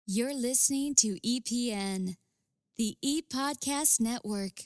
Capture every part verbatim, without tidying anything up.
You're listening to E P N, the E-Podcast Network.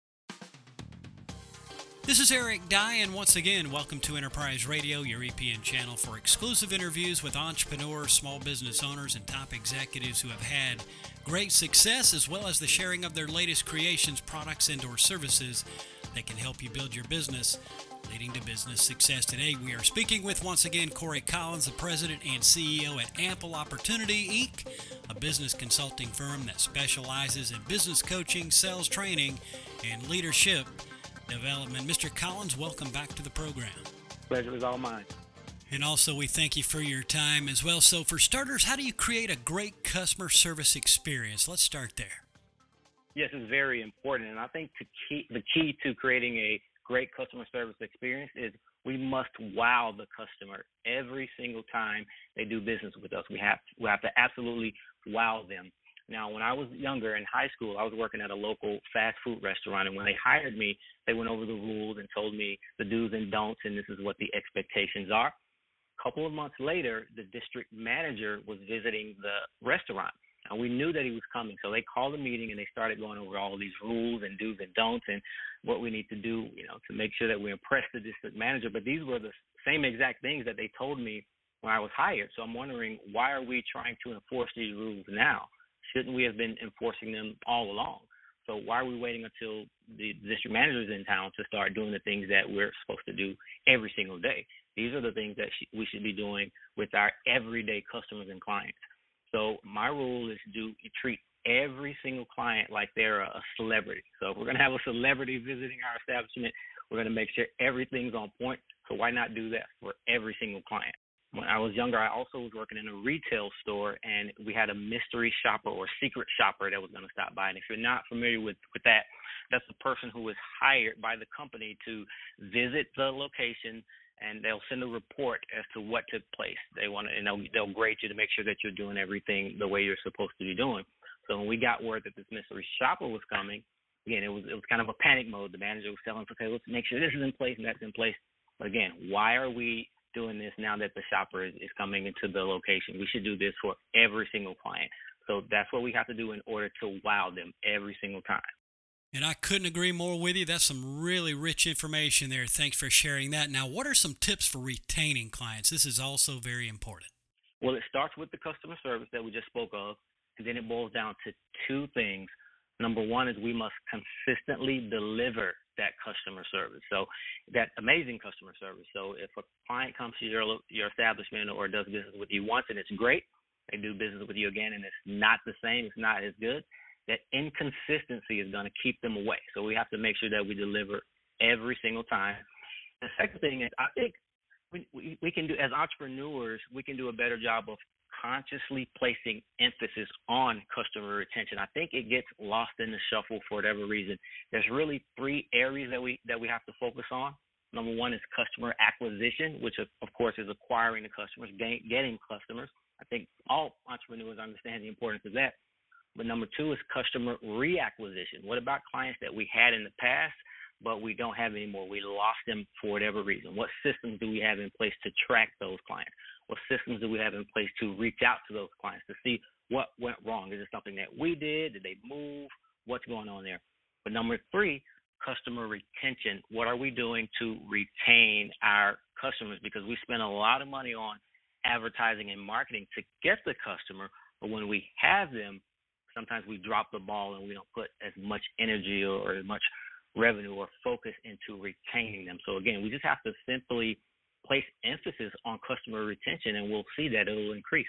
This is Eric Dye, and once again, welcome to Enterprise Radio, your E P N channel for exclusive interviews with entrepreneurs, small business owners, and top executives who have had great success, as well as the sharing of their latest creations, products, and or services that can help you build your business, leading to business success. Today, we are speaking with, once again, Corey Collins, the president and C E O at Ample Opportunity, Incorporated, a business consulting firm that specializes in business coaching, sales training, and leadership development. Mister Collins, welcome back to the program. Pleasure is all mine. And also, we thank you for your time as well. So, for starters, how do you create a great customer service experience? Let's start there. Yes, it's very important, and I think to key, the key to creating a great customer service experience is we must wow the customer every single time they do business with us. We have we have to absolutely wow them. Now, when I was younger in high school, I was working at a local fast food restaurant, and when they hired me, they went over the rules and told me the do's and don'ts, and this is what the expectations are. A couple of months later, the district manager was visiting the restaurant, and we knew that he was coming, so they called a meeting, and they started going over all these rules and do's and don'ts and what we need to do, you know, to make sure that we impress the district manager. But these were the same exact things that they told me when I was hired. So I'm wondering, why are we trying to enforce these rules now? Shouldn't we have been enforcing them all along? So why are we waiting until the district manager is in town to start doing the things that we're supposed to do every single day? These are the things that sh- we should be doing with our everyday customers and clients. So my rule is to do, treat every single client like they're a, a celebrity. So if we're going to have a celebrity visiting our establishment, we're going to make sure everything's on point. So why not do that for every single client? When I was younger, I also was working in a retail store, and we had a mystery shopper or secret shopper that was going to stop by. And if you're not familiar with, with that, that's the person who was hired by the company to visit the location, and they'll send a report as to what took place. They want to, and they'll, they'll grade you to make sure that you're doing everything the way you're supposed to be doing. So when we got word that this mystery shopper was coming, again, it was it was kind of a panic mode. The manager was telling us, okay, let's make sure this is in place and that's in place. But again, why are we doing this now that the shopper is, is coming into the location? We should do this for every single client. So that's what we have to do in order to wow them every single time. And I couldn't agree more with you. That's some really rich information there. Thanks for sharing that. Now, what are some tips for retaining clients? This is also very important. Well, it starts with the customer service that we just spoke of, and then it boils down to two things. Number one is we must consistently deliver that customer service. So that amazing customer service. So if a client comes to your your establishment or does business with you once and it's great, they do business with you again and it's not the same, it's not as good, that inconsistency is going to keep them away. So we have to make sure that we deliver every single time. The second thing is, I think we, we, we can do, as entrepreneurs, we can do a better job of consciously placing emphasis on customer retention. I think it gets lost in the shuffle for whatever reason. There's really three areas that we that we have to focus on. Number one is customer acquisition, which of, of course is acquiring the customers, gain, getting customers. I think all entrepreneurs understand the importance of that. But number two is customer reacquisition. What about clients that we had in the past, but we don't have anymore? We lost them for whatever reason. What systems do we have in place to track those clients? What systems do we have in place to reach out to those clients to see what went wrong? Is it something that we did? Did they move? What's going on there? But number three, customer retention. What are we doing to retain our customers? Because we spend a lot of money on advertising and marketing to get the customer, but when we have them, sometimes we drop the ball and we don't put as much energy or, or as much revenue or focus into retaining them. So again, we just have to simply place emphasis on customer retention, and we'll see that it will increase.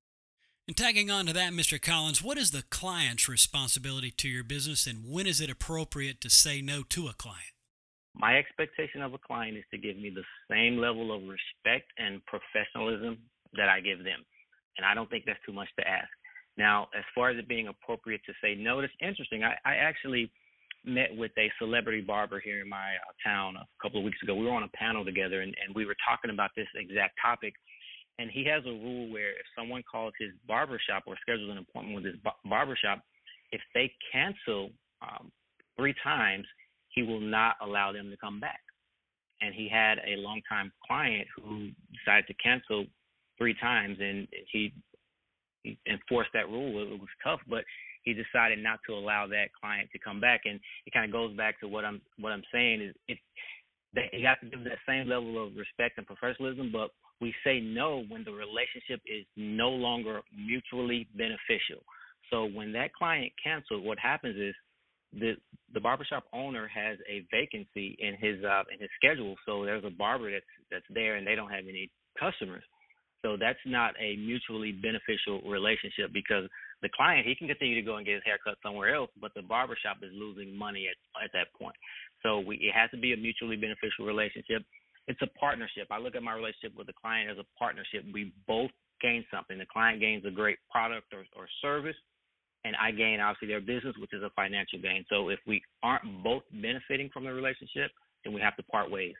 And tagging on to that, Mister Collins, what is the client's responsibility to your business, and when is it appropriate to say no to a client? My expectation of a client is to give me the same level of respect and professionalism that I give them, and I don't think that's too much to ask. Now, as far as it being appropriate to say no, it's interesting. I, I actually met with a celebrity barber here in my uh, town a couple of weeks ago. We were on a panel together, and, and we were talking about this exact topic. And he has a rule where if someone calls his barbershop or schedules an appointment with his b- barbershop, if they cancel um, three times, he will not allow them to come back. And he had a longtime client who decided to cancel three times, and he enforce that rule. It was tough, but he decided not to allow that client to come back. And it kind of goes back to what I'm what I'm saying is it that you have to give that same level of respect and professionalism, but we say no when the relationship is no longer mutually beneficial. So when that client cancels, what happens is the the barbershop owner has a vacancy in his uh, in his schedule. So there's a barber that's that's there, and they don't have any customers. So that's not a mutually beneficial relationship, because the client, he can continue to go and get his hair cut somewhere else, but the barbershop is losing money at at that point. So we, it has to be a mutually beneficial relationship. It's a partnership. I look at my relationship with the client as a partnership. We both gain something. The client gains a great product or, or service, and I gain, obviously, their business, which is a financial gain. So if we aren't both benefiting from the relationship, then we have to part ways.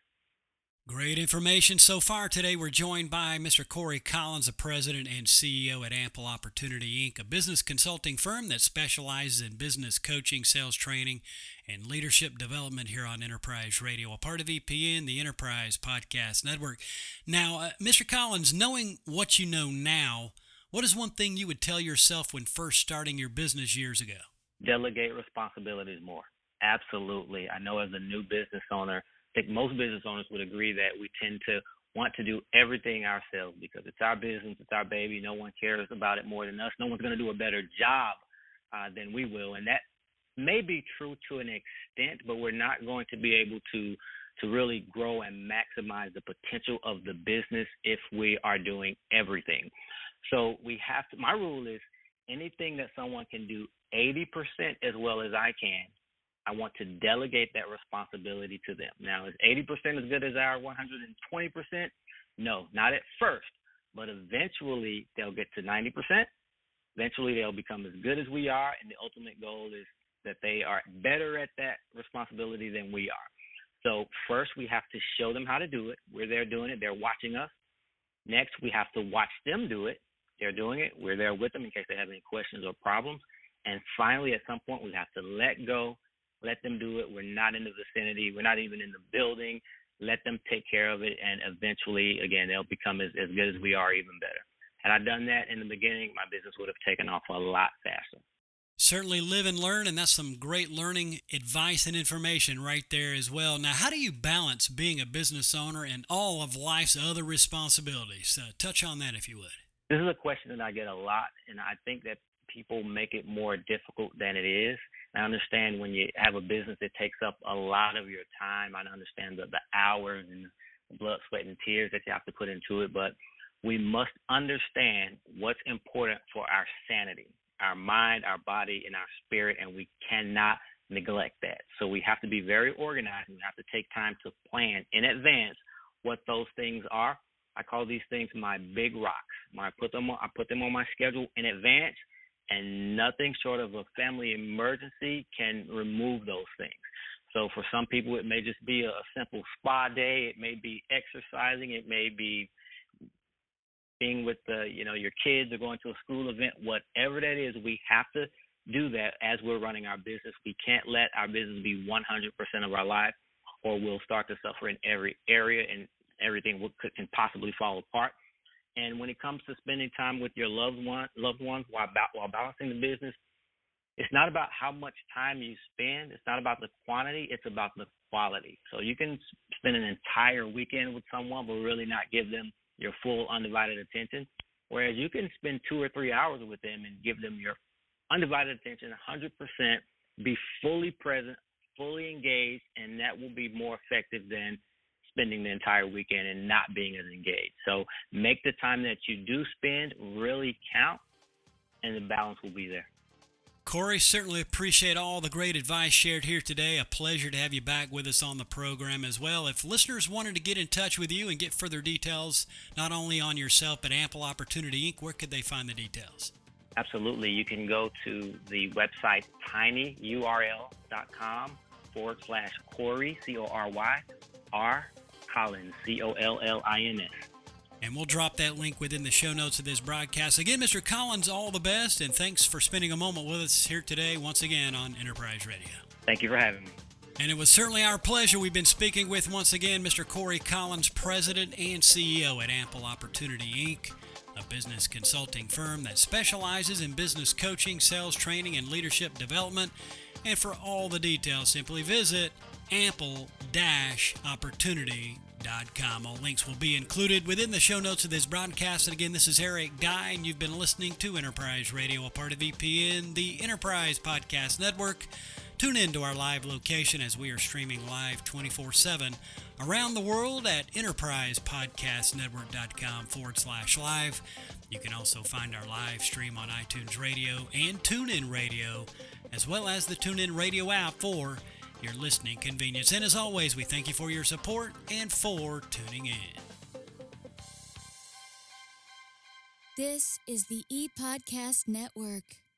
Great information so far today. We're joined by Mister Corey Collins, the president and C E O at Ample Opportunity, Incorporated, a business consulting firm that specializes in business coaching, sales training, and leadership development here on Enterprise Radio, a part of E P N, the Enterprise Podcast Network. Now, uh, Mister Collins, knowing what you know now, what is one thing you would tell yourself when first starting your business years ago? Delegate responsibilities more. Absolutely. I know as a new business owner, I think most business owners would agree that we tend to want to do everything ourselves because it's our business, it's our baby. No one cares about it more than us. No one's going to do a better job uh, than we will. And that may be true to an extent, but we're not going to be able to to really grow and maximize the potential of the business if we are doing everything. So we have to, my rule is anything that someone can do eighty percent as well as I can, I want to delegate that responsibility to them. Now, is eighty percent as good as our one hundred twenty percent? No, not at first, but eventually they'll get to ninety percent. Eventually they'll become as good as we are, and the ultimate goal is that they are better at that responsibility than we are. So first we have to show them how to do it. We're there doing it. They're watching us. Next, we have to watch them do it. They're doing it. We're there with them in case they have any questions or problems. And finally, at some point, we have to let go. Let them do it. We're not in the vicinity. We're not even in the building. Let them take care of it, and eventually, again, they'll become as, as good as we are, even better. Had I done that in the beginning, my business would have taken off a lot faster. Certainly live and learn, and that's some great learning advice and information right there as well. Now, how do you balance being a business owner and all of life's other responsibilities? Uh, touch on that if you would. This is a question that I get a lot, and I think that people make it more difficult than it is. I understand when you have a business that takes up a lot of your time. I understand the, the hours and the blood, sweat, and tears that you have to put into it, but we must understand what's important for our sanity, our mind, our body, and our spirit, and we cannot neglect that. So we have to be very organized, and we have to take time to plan in advance what those things are. I call these things my big rocks. When I put them on, I put them on my schedule in advance, and nothing short of a family emergency can remove those things. So for some people, it may just be a simple spa day. It may be exercising. It may be being with the, you know, your kids or going to a school event. Whatever that is, we have to do that as we're running our business. We can't let our business be one hundred percent of our life, or we'll start to suffer in every area, and everything will, can possibly fall apart. And when it comes to spending time with your loved one, loved ones while while balancing the business, it's not about how much time you spend. It's not about the quantity. It's about the quality. So you can spend an entire weekend with someone but really not give them your full undivided attention, whereas you can spend two or three hours with them and give them your undivided attention, one hundred percent, be fully present, fully engaged, and that will be more effective than spending the entire weekend and not being as engaged. So make the time that you do spend really count, and the balance will be there. Corey, certainly appreciate all the great advice shared here today. A pleasure to have you back with us on the program as well. If listeners wanted to get in touch with you and get further details, not only on yourself but Ample Opportunity Incorporated, where could they find the details? Absolutely. You can go to the website tinyurl.com forward slash Corey, C O R Y, R, Collins, C O L L I N S. And we'll drop that link within the show notes of this broadcast. Again, Mister Collins, all the best, and thanks for spending a moment with us here today, once again, on Enterprise Radio. Thank you for having me. And it was certainly our pleasure. We've been speaking with, once again, Mister Corey Collins, President and C E O at Ample Opportunity Incorporated, a business consulting firm that specializes in business coaching, sales training, and leadership development. And for all the details, simply visit ample dash opportunity dot com. All links will be included within the show notes of this broadcast. And again, this is Eric Dye, and you've been listening to Enterprise Radio, a part of E P N, the Enterprise Podcast Network. Tune in to our live location as we are streaming live twenty-four seven around the world at enterprisepodcastnetwork.com forward slash live. You can also find our live stream on iTunes Radio and TuneIn Radio, as well as the TuneIn Radio app for your listening convenience. And as always, we thank you for your support and for tuning in. This is the E-Podcast Network.